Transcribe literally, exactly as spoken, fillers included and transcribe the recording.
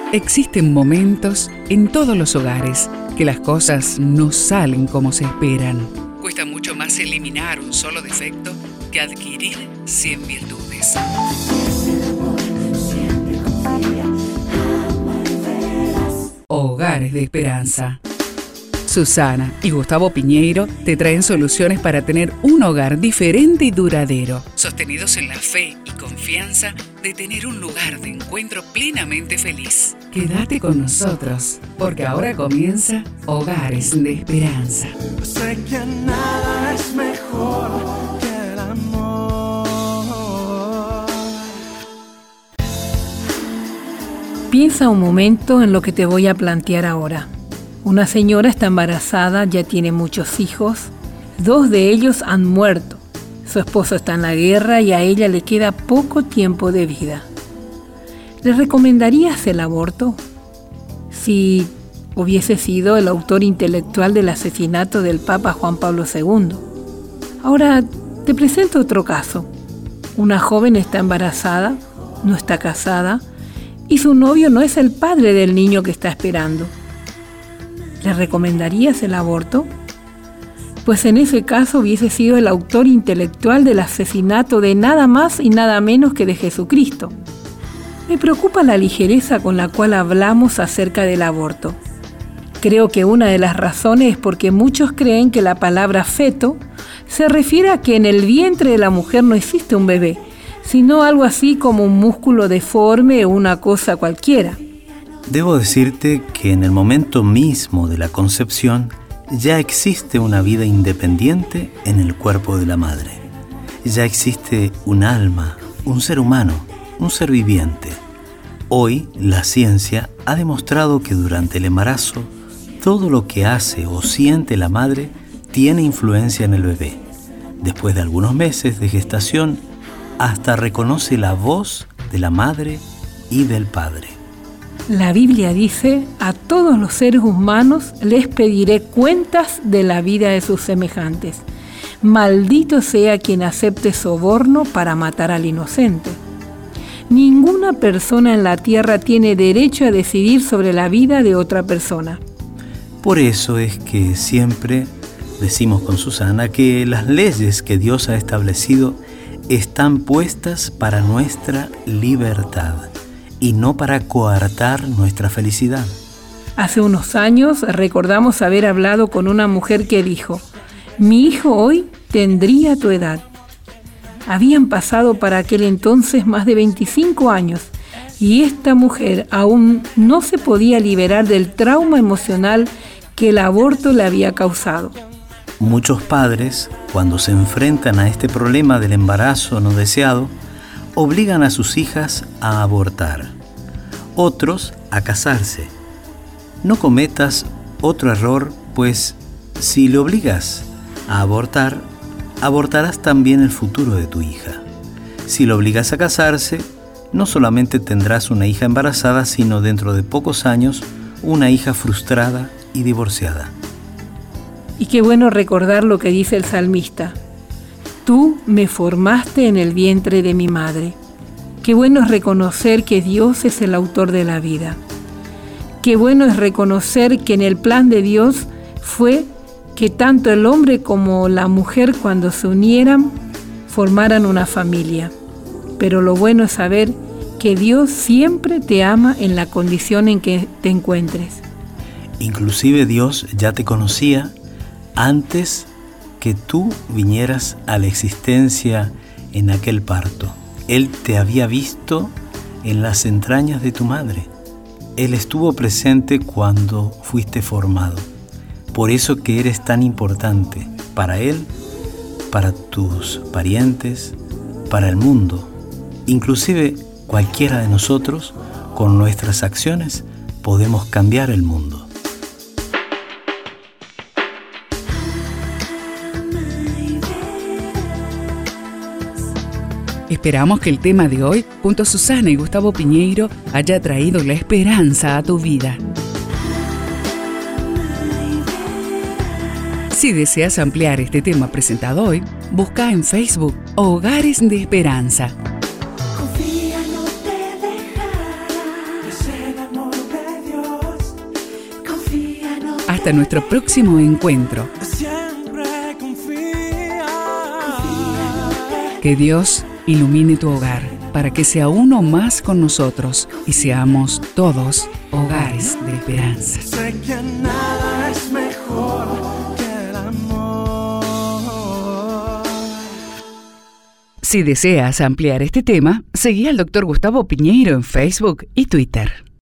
Existen momentos en todos los hogares que las cosas no salen como se esperan. Cuesta mucho más eliminar un solo defecto que adquirir cien virtudes. Hogares de Esperanza. Susana y Gustavo Piñeiro te traen soluciones para tener un hogar diferente y duradero, sostenidos en la fe y confianza de tener un lugar de encuentro plenamente feliz. Quédate con nosotros, porque ahora comienza Hogares de Esperanza. Sé que nada es mejor que el amor. Piensa un momento en lo que te voy a plantear ahora. Una señora está embarazada, ya tiene muchos hijos. Dos de ellos han muerto. Su esposo está en la guerra y a ella le queda poco tiempo de vida. ¿Le recomendarías el aborto? Si hubiese sido el autor intelectual del asesinato del Papa Juan Pablo segundo. Ahora te presento otro caso. Una joven está embarazada, no está casada y su novio no es el padre del niño que está esperando. ¿Le recomendarías el aborto? Pues en ese caso hubiese sido el autor intelectual del asesinato de nada más y nada menos que de Jesucristo. Me preocupa la ligereza con la cual hablamos acerca del aborto. Creo que una de las razones es porque muchos creen que la palabra feto se refiere a que en el vientre de la mujer no existe un bebé, sino algo así como un músculo deforme o una cosa cualquiera. Debo decirte que en el momento mismo de la concepción ya existe una vida independiente en el cuerpo de la madre. Ya existe un alma, un ser humano, un ser viviente. Hoy la ciencia ha demostrado que durante el embarazo todo lo que hace o siente la madre tiene influencia en el bebé. Después de algunos meses de gestación, hasta reconoce la voz de la madre y del padre. La Biblia dice, a todos los seres humanos les pediré cuentas de la vida de sus semejantes. Maldito sea quien acepte soborno para matar al inocente. Ninguna persona en la tierra tiene derecho a decidir sobre la vida de otra persona. Por eso es que siempre decimos con Susana que las leyes que Dios ha establecido están puestas para nuestra libertad y no para coartar nuestra felicidad. Hace unos años recordamos haber hablado con una mujer que dijo, mi hijo hoy tendría tu edad. Habían pasado para aquel entonces más de veinticinco años y esta mujer aún no se podía liberar del trauma emocional que el aborto le había causado. Muchos padres, cuando se enfrentan a este problema del embarazo no deseado, obligan a sus hijas a abortar, otros a casarse. No cometas otro error, pues si le obligas a abortar, abortarás también el futuro de tu hija. Si lo obligas a casarse, no solamente tendrás una hija embarazada, sino dentro de pocos años una hija frustrada y divorciada. Y qué bueno recordar lo que dice el salmista. Tú me formaste en el vientre de mi madre. Qué bueno es reconocer que Dios es el autor de la vida. Qué bueno es reconocer que en el plan de Dios fue que tanto el hombre como la mujer cuando se unieran formaran una familia. Pero lo bueno es saber que Dios siempre te ama en la condición en que te encuentres. Inclusive Dios ya te conocía antes que tú vinieras a la existencia en aquel parto. Él te había visto en las entrañas de tu madre. Él estuvo presente cuando fuiste formado. Por eso que eres tan importante para Él, para tus parientes, para el mundo. Inclusive cualquiera de nosotros, con nuestras acciones, podemos cambiar el mundo. Esperamos que el tema de hoy, junto a Susana y Gustavo Piñeiro, haya traído la esperanza a tu vida. Si deseas ampliar este tema presentado hoy, busca en Facebook Hogares de Esperanza. Confía, no te dejará, es el amor Hasta nuestro próximo encuentro. Siempre confía. Que Dios ilumine tu hogar para que sea uno más con nosotros y seamos todos hogares de esperanza. Sé que nada es mejor que el amor. Si deseas ampliar este tema, seguí al doctor Gustavo Piñeiro en Facebook y Twitter.